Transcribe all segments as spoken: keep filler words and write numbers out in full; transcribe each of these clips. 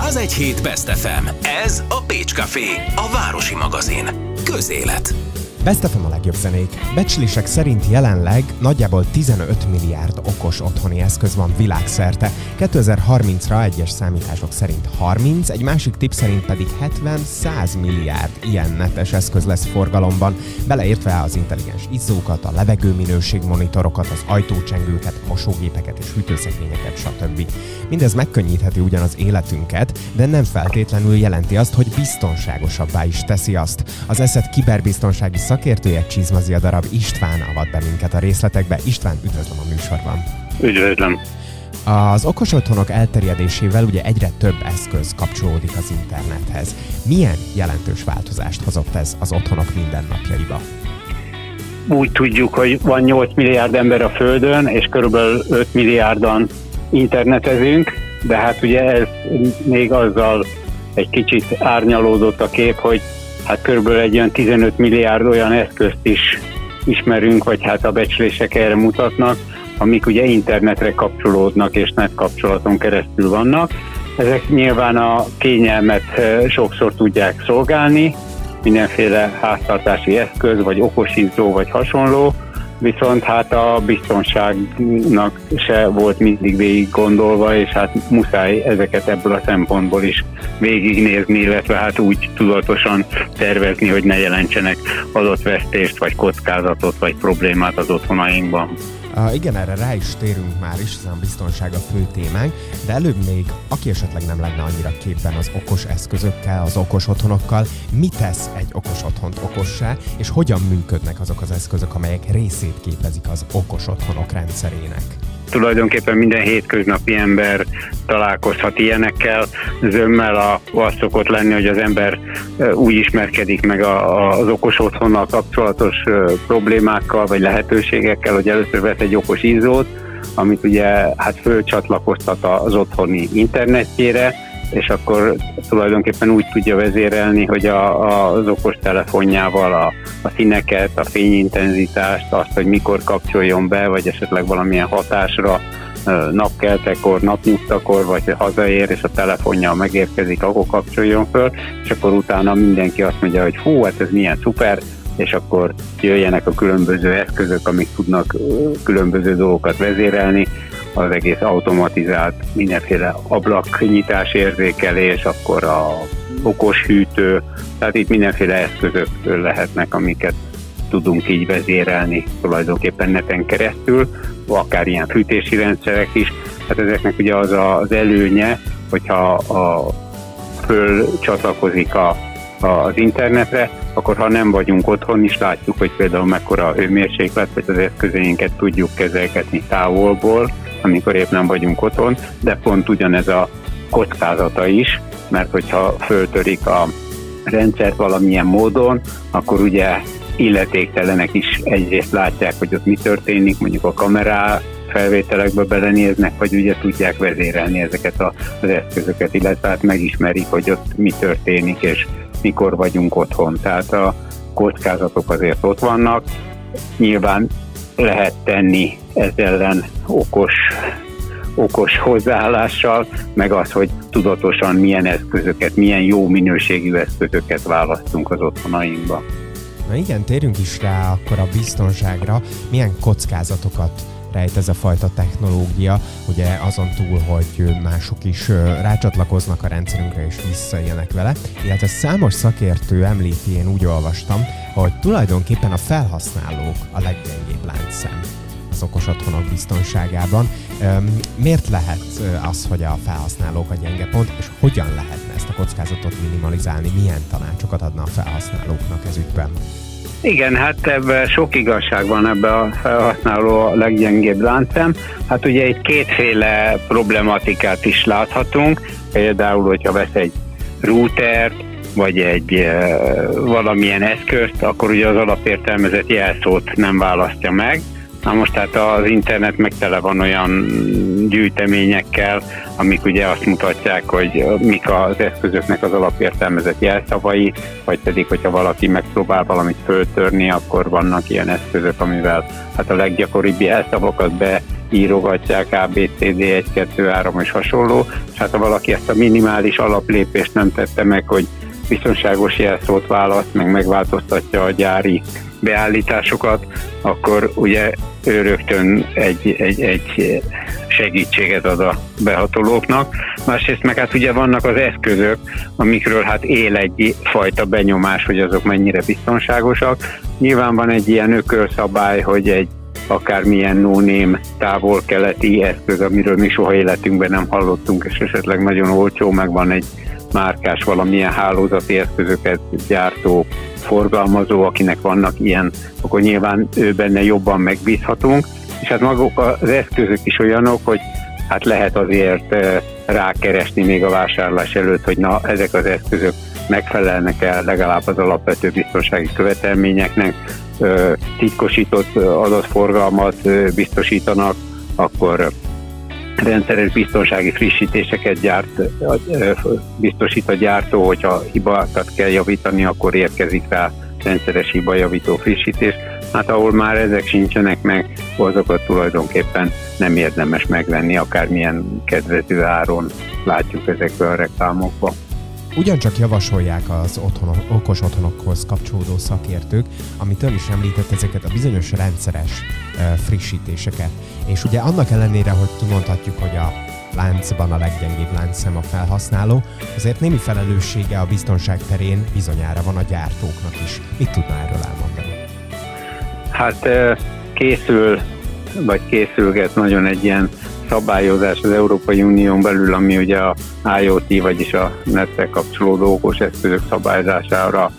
Az egy hét Best ef em. Ez a Pécs Café, a városi magazin. Közélet. Best ef em a legjobb zenék. Becslések szerint jelenleg nagyjából tizenöt milliárd okos otthoni eszköz van világszerte. kétezer-harmincra egyes számítások szerint harminc, egy másik tipp szerint pedig hetven-száz milliárd ilyen netes eszköz lesz forgalomban, beleértve az intelligens izzókat, a levegőminőségmonitorokat, az ajtócsengőket, mosógépeket és hűtőszekrényeket, stb. Mindez megkönnyítheti ugyan az életünket, de nem feltétlenül jelenti azt, hogy biztonságosabbá is teszi azt. Az eszed kiberbiztonsági szakértője, Csizmazia darab István avat be minket a részletekbe. István, üdvözlöm a műsorban. Üdvözlöm. Az okos otthonok elterjedésével ugye egyre több eszköz kapcsolódik az internethez. Milyen jelentős változást hozott ez az otthonok mindennapjaiba? Úgy tudjuk, hogy van nyolc milliárd ember a Földön, és körülbelül öt milliárdan internetezünk, de hát ugye ez még azzal egy kicsit árnyalódott a kép, hogy hát körülbelül egy olyan tizenöt milliárd olyan eszközt is ismerünk, vagy hát a becslések erre mutatnak, amik ugye internetre kapcsolódnak és net kapcsolaton keresztül vannak. Ezek nyilván a kényelmet sokszor tudják szolgálni, mindenféle háztartási eszköz, vagy okosítói, vagy hasonló, viszont hát a biztonságnak se volt mindig végig gondolva, és hát muszáj ezeket ebből a szempontból is végignézni, illetve hát úgy tudatosan tervezni, hogy ne jelentsenek adott vesztést, vagy kockázatot, vagy problémát az otthonainkban. Uh, igen, erre rá is térünk már is, hiszen a biztonság a fő témánk, de előbb még, aki esetleg nem lenne annyira képben az okos eszközökkel, az okos otthonokkal, mi tesz egy okos otthont okossá, és hogyan működnek azok az eszközök, amelyek részét képezik az okos otthonok rendszerének? Tulajdonképpen minden hétköznapi ember találkozhat ilyenekkel. Zömmel a, az szokott lenni, hogy az ember úgy ismerkedik meg a, a, az okos otthonnal kapcsolatos problémákkal vagy lehetőségekkel, hogy először vesz egy okos izzót, amit ugye hát fölcsatlakoztat az otthoni internetjére, és akkor tulajdonképpen úgy tudja vezérelni, hogy a, a, az okos telefonjával a, a színeket, a fényintenzitást, azt, hogy mikor kapcsoljon be, vagy esetleg valamilyen hatásra napkeltekor, napnyugtakor, vagy hazaér, és a telefonja megérkezik, akkor kapcsoljon föl, és akkor utána mindenki azt mondja, hogy hú, hát ez milyen szuper, és akkor jöjjenek a különböző eszközök, amik tudnak különböző dolgokat vezérelni, az egész automatizált mindenféle ablaknyitás érzékelés, akkor a okos hűtő, tehát itt mindenféle eszközök lehetnek, amiket tudunk így vezérelni tulajdonképpen neten keresztül, akár ilyen fűtési rendszerek is. Hát ezeknek ugye az az előnye, hogyha a föl csatlakozik a, a, az internetre, akkor ha nem vagyunk otthon is látjuk, hogy például mekkora hőmérséklet, vagy az eszközeinket tudjuk kezelgetni távolból, amikor épp nem vagyunk otthon, de pont ugyanez a kockázata is, mert hogyha föltörik a rendszert valamilyen módon, akkor ugye illetéktelenek is egyrészt látják, hogy ott mi történik, mondjuk a kamerá felvételekbe belenéznek, vagy ugye tudják vezérelni ezeket az eszközöket, illetve hát megismerik, hogy ott mi történik, és mikor vagyunk otthon. Tehát a kockázatok azért ott vannak. Nyilván lehet tenni ez ellen okos, okos hozzáállással, meg az, hogy tudatosan milyen eszközöket, milyen jó minőségű eszközöket választunk az otthonainkba. Na igen, térjünk is rá akkor a biztonságra. Milyen kockázatokat rejt ez a fajta technológia, ugye azon túl, hogy mások is rácsatlakoznak a rendszerünkre és visszaélnek vele, illetve számos szakértő említi, én úgy olvastam, hogy tulajdonképpen a felhasználók a leggyengébb láncszem az okos otthonok biztonságában. Miért lehet az, hogy a felhasználók a gyenge pont, és hogyan lehetne ezt a kockázatot minimalizálni? Milyen tanácsokat adna a felhasználóknak ez ügyben? Igen, hát ebben sok igazság van, ebben a felhasználó a leggyengébb láncszem. Hát ugye itt kétféle problematikát is láthatunk, például, hogyha vesz egy routert, vagy egy e, valamilyen eszközt, akkor ugye az alapértelmezett jelszót nem választja meg. Na most hát az internet meg tele van olyan gyűjteményekkel, amik ugye azt mutatják, hogy mik az eszközöknek az alapértelmezett jelszavai, vagy pedig, hogyha valaki megpróbál valamit föltörni, akkor vannak ilyen eszközök, amivel hát a leggyakoribb jelszavakat írogatják á bé cé dé egy kettő három és hasonló, és hát ha valaki ezt a minimális alaplépést nem tette meg, hogy biztonságos jelszót választ, meg megváltoztatja a gyári beállításokat, akkor ugye ő rögtön egy, egy, egy segítséget ad a behatolóknak. Másrészt meg hát ugye vannak az eszközök, amikről hát él egy fajta benyomás, hogy azok mennyire biztonságosak. Nyilván van egy ilyen ökölszabály, hogy egy akármilyen no-name távol-keleti eszköz, amiről mi soha életünkben nem hallottunk, és esetleg nagyon olcsó, meg van egy márkás valamilyen hálózati eszközöket gyártó forgalmazó, akinek vannak ilyen, akkor nyilván ő benne jobban megbízhatunk, és hát maguk az eszközök is olyanok, hogy hát lehet azért rákeresni még a vásárlás előtt, hogy na, ezek az eszközök megfelelnek el legalább az alapvető biztonsági követelményeknek, titkosított adatforgalmat biztosítanak, akkor rendszeres biztonsági frissítéseket gyárt, biztosít a gyártó, hogyha hibákat kell javítani, akkor érkezik rá rendszeres hibajavító frissítés. Hát ahol már ezek sincsenek meg, azokat tulajdonképpen nem érdemes megvenni, akármilyen kedvező áron látjuk ezekből a reklámokban. Ugyancsak javasolják az otthon, okos otthonokhoz kapcsolódó szakértők, amit ön is említett, ezeket a bizonyos rendszeres uh, frissítéseket. És ugye annak ellenére, hogy kimondhatjuk, hogy a láncban a leggyengébb láncszem a felhasználó, azért némi felelőssége a biztonság terén bizonyára van a gyártóknak is. Mit tudna erről elmondani? Hát készül, vagy készülget nagyon egy ilyen szabályozás az Európai Unión belül, ami ugye a IoT, vagyis a nettel kapcsolódó okos eszközök szabályozására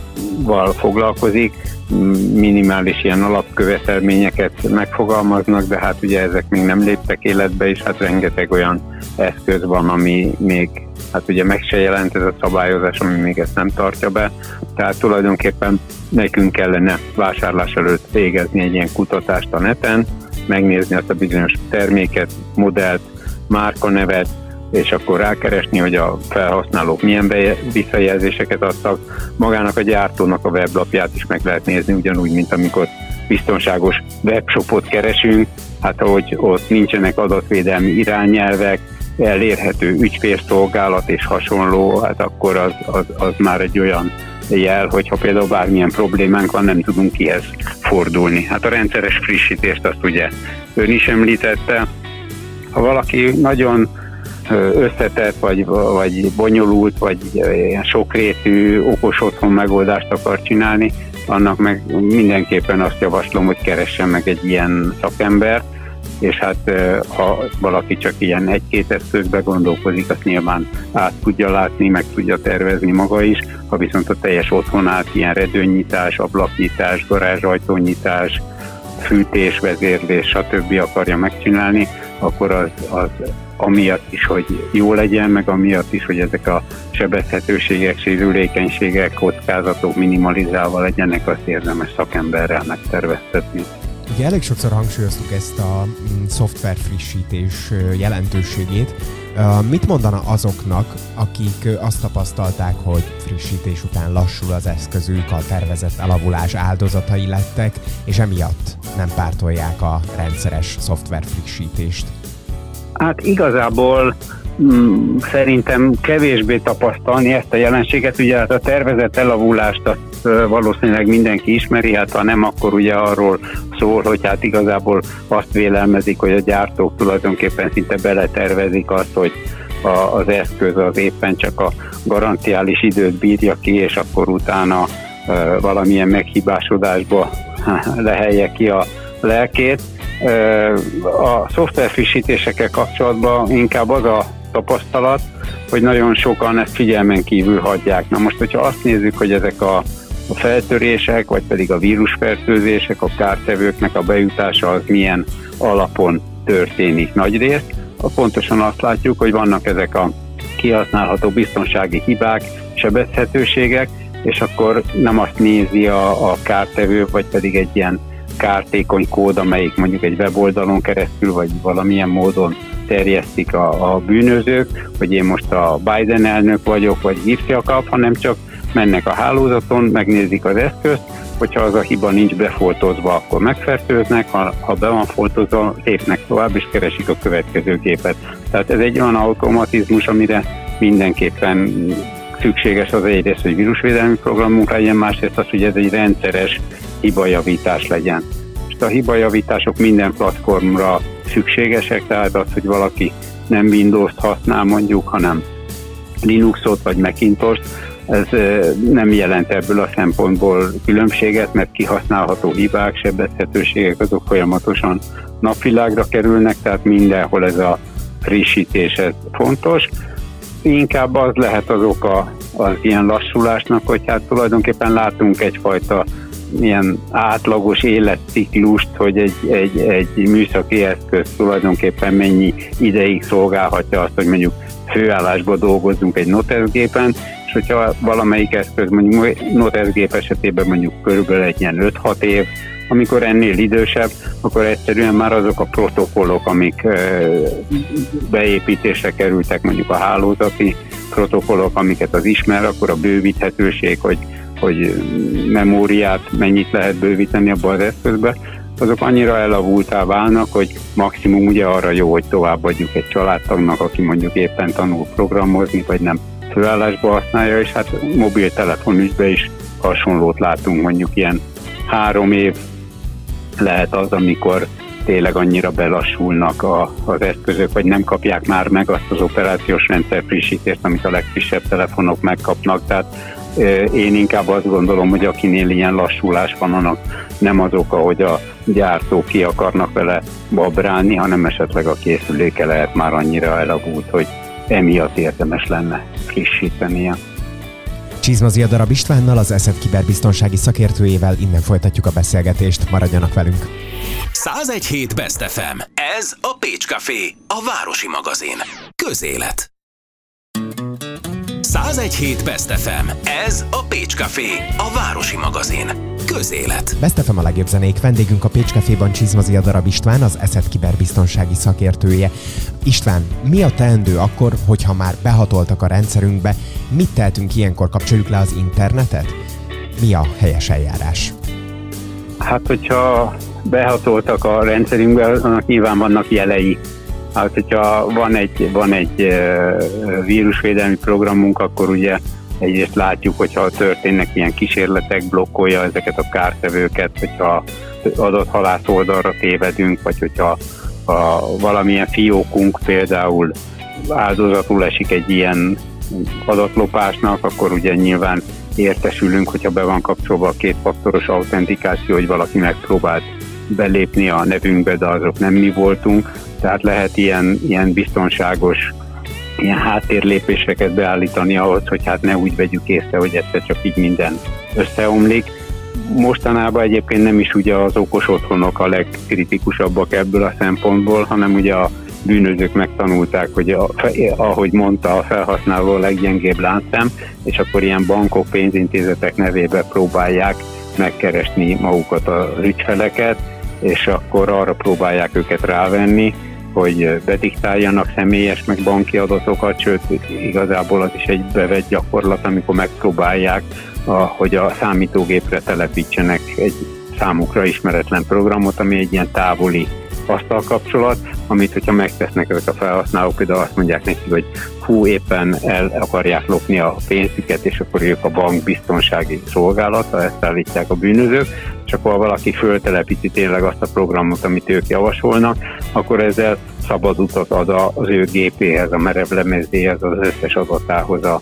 val foglalkozik. Minimális ilyen alapkövetelményeket megfogalmaznak, de hát ugye ezek még nem léptek életbe, és hát rengeteg olyan eszköz van, ami még, hát ugye meg se jelent ez a szabályozás, ami még ezt nem tartja be. Tehát tulajdonképpen nekünk kellene vásárlás előtt végezni egy ilyen kutatást a neten, megnézni azt a bizonyos terméket, modellt, márkanevet, és akkor rákeresni, hogy a felhasználók milyen visszajelzéseket adtak. Magának a gyártónak a weblapját is meg lehet nézni, ugyanúgy, mint amikor biztonságos webshopot keresünk, hát ahogy ott nincsenek adatvédelmi irányelvek, elérhető ügyfélszolgálat és hasonló, hát akkor az, az, az már egy olyan jel, hogyha például bármilyen problémánk van, nem tudunk kihez fordulni. Hát a rendszeres frissítést azt ugye ön is említette. Ha valaki nagyon összetett, vagy, vagy bonyolult, vagy ilyen sokrétű okos otthon megoldást akar csinálni, annak meg mindenképpen azt javaslom, hogy keressen meg egy ilyen szakembert, és hát ha valaki csak ilyen egy-két eszközbe gondolkozik, azt nyilván át tudja látni, meg tudja tervezni maga is. Ha viszont a teljes otthonát ilyen redőnynyitás, ablaknyitás, garázsajtónyitás, fűtés, vezérlés, stb. Akarja megcsinálni, akkor az, az amiatt is, hogy jó legyen, meg amiatt is, hogy ezek a sebezhetőségek, sérülékenységek, kockázatok minimalizálva legyenek, azt érdemes szakemberrel megterveztetni. Ugye elég sokszor hangsúlyoztuk ezt a szoftver frissítés jelentőségét. Mit mondana azoknak, akik azt tapasztalták, hogy frissítés után lassul az eszközük, a tervezett elavulás áldozatai lettek, és emiatt nem pártolják a rendszeres szoftver frissítést? Hát igazából mm, szerintem kevésbé tapasztalni ezt a jelenséget. Ugye hát a tervezett elavulást azt valószínűleg mindenki ismeri, hát ha nem, akkor ugye arról szól, hogy hát igazából azt vélelmezik, hogy a gyártók tulajdonképpen szinte beletervezik azt, hogy a, az eszköz az éppen csak a garanciális időt bírja ki, és akkor utána e, valamilyen meghibásodásba lehelje ki a lelkét. A szoftverfrissítésekkel kapcsolatban inkább az a tapasztalat, hogy nagyon sokan ezt figyelmen kívül hagyják. Na most, hogyha azt nézzük, hogy ezek a, a feltörések, vagy pedig a vírusfertőzések, a kártevőknek a bejutása az milyen alapon történik nagyrészt, pontosan azt látjuk, hogy vannak ezek a kihasználható biztonsági hibák, sebezhetőségek, és akkor nem azt nézi a, a kártevő, vagy pedig egy ilyen kártékony kód, amelyik mondjuk egy weboldalon keresztül, vagy valamilyen módon terjesztik a, a bűnözők, hogy én most a Biden elnök vagyok, vagy hívja kap, hanem csak mennek a hálózaton, megnézik az eszközt, hogyha az a hiba nincs befoltozva, akkor megfertőznek, ha, ha be van foltozva, lépnek tovább, és keresik a következő gépet. Tehát ez egy olyan automatizmus, amire mindenképpen szükséges az egyrészt, hogy vírusvédelmi programunk legyen, másrészt az, hogy ez egy rendszeres hibajavítás legyen. És a hibajavítások minden platformra szükségesek, tehát az, hogy valaki nem Windows-t használ mondjuk, hanem Linuxot vagy Macintost, ez nem jelent ebből a szempontból különbséget, mert kihasználható hibák, sebezhetőségek, azok folyamatosan napvilágra kerülnek, tehát mindenhol ez a frissítés ez fontos. Inkább az lehet az oka az ilyen lassulásnak, hogy hát tulajdonképpen látunk egyfajta ilyen átlagos életciklust, hogy egy, egy, egy műszaki eszköz tulajdonképpen mennyi ideig szolgálhatja azt, hogy mondjuk főállásba dolgozzunk egy noteszgépen, és hogyha valamelyik eszköz, mondjuk noteszgép esetében mondjuk körülbelül egy ilyen öt-hat év, amikor ennél idősebb, akkor egyszerűen már azok a protokollok, amik beépítésre kerültek, mondjuk a hálózati protokollok, amiket az ismer, akkor a bővíthetőség, hogy, hogy memóriát mennyit lehet bővíteni abba az eszközbe, azok annyira elavultá válnak, hogy maximum ugye arra jó, hogy továbbadjuk egy családtagnak, aki mondjuk éppen tanul programozni, vagy nem főállásba használja, és hát mobiltelefonügyben is hasonlót látunk, mondjuk ilyen három év lehet az, amikor tényleg annyira belassulnak a, az eszközök, vagy nem kapják már meg azt az operációs rendszer frissítést, amit a legfrissebb telefonok megkapnak. Tehát én inkább azt gondolom, hogy akinél ilyen lassulás van, annak nem az oka, hogy a gyártók ki akarnak vele babrálni, hanem esetleg a készüléke lehet már annyira elavult, hogy emiatt érdemes lenne frissítenie. Csizmazia Darab Istvánnal, az Eszed kiberbiztonsági szakértőjével innen folytatjuk a beszélgetést, maradjanak velünk. száz egy hét Best ef em. Ez a Pécs Café, a városi magazin. Közélet. száz egy hét Best ef em. Ez a Pécs Café, a városi magazin. Közélet. Best ef em a legjobb zenék, vendégünk a Pécs Caféban Csizmazia Darab István, az Eszed kiberbiztonsági szakértője. István, mi a teendő akkor, hogyha már behatoltak a rendszerünkbe? Mit tehetünk ilyenkor? Kapcsoljuk le az internetet? Mi a helyes eljárás? Hát, hogyha behatoltak a rendszerünkbe, annak nyilván vannak jelei. Hát, hogyha van egy, van egy vírusvédelmi programunk, akkor ugye egyrészt látjuk, hogyha történnek ilyen kísérletek, blokkolja ezeket a kártevőket, hogyha adathalász oldalra tévedünk, vagy hogyha a valamilyen fiókunk például áldozatul esik egy ilyen adatlopásnak, akkor ugye nyilván értesülünk, hogyha be van kapcsolva a kétfaktoros autentikáció, hogy valaki megpróbált belépni a nevünkbe, de azok nem mi voltunk. Tehát lehet ilyen, ilyen biztonságos ilyen háttérlépéseket beállítani ahhoz, hogy hát ne úgy vegyük észre, hogy egyszer csak így minden összeomlik. Mostanában egyébként nem is ugye az okos otthonok a legkritikusabbak ebből a szempontból, hanem ugye a bűnözők megtanulták, hogy a, ahogy mondta a felhasználó a leggyengébb láncszem, és akkor ilyen bankok, pénzintézetek nevébe próbálják megkeresni magukat az ügyfeleket, és akkor arra próbálják őket rávenni, hogy bediktáljanak személyes meg banki adatokat, sőt igazából az is egy bevett gyakorlat, amikor megpróbálják, a, hogy a számítógépre telepítsenek egy számukra ismeretlen programot, ami egy ilyen távoli asztalkapcsolat, amit hogyha megtesznek ezek a felhasználók, például azt mondják neki, hogy hú, éppen el akarják lopni a pénzüket, és akkor ők a bank biztonsági szolgálata, ezt állítják a bűnözők, és akkor ha valaki föltelepíti tényleg azt a programot, amit ők javasolnak, akkor ezzel szabad utat ad az ő gépéhez, a merevlemezéhez, az összes adatához a,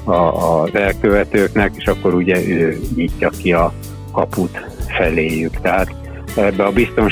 a, az elkövetőknek, és akkor ugye ő nyitja ki a kaput feléjük. Tehát ebbe a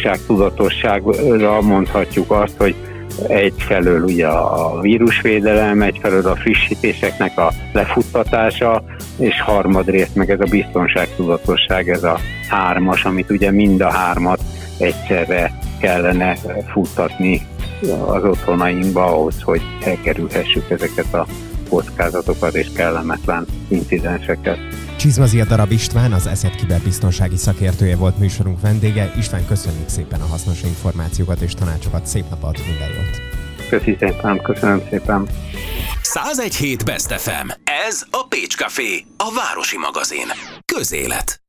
biztonságtudatosságra mondhatjuk azt, hogy egyfelől ugye a vírusvédelem, egyfelől a frissítéseknek a lefuttatása, és harmadrészt meg ez a biztonságtudatosság, ez a hármas, amit ugye mind a hármat egyszerre kellene futtatni az otthonainkba ahhoz, hogy elkerülhessük ezeket a kockázatokat és kellemetlen incidenseket. Csizmazia Darab István, az Eszed kiberbiztonsági szakértője volt műsorunk vendége. István, köszönjük szépen a hasznos információkat és tanácsokat, szép napot, minden jót! Köszi szépen, köszönöm szépen. száz egy hét Best ef em. Ez a Pécs Café, a városi magazin. Közélet.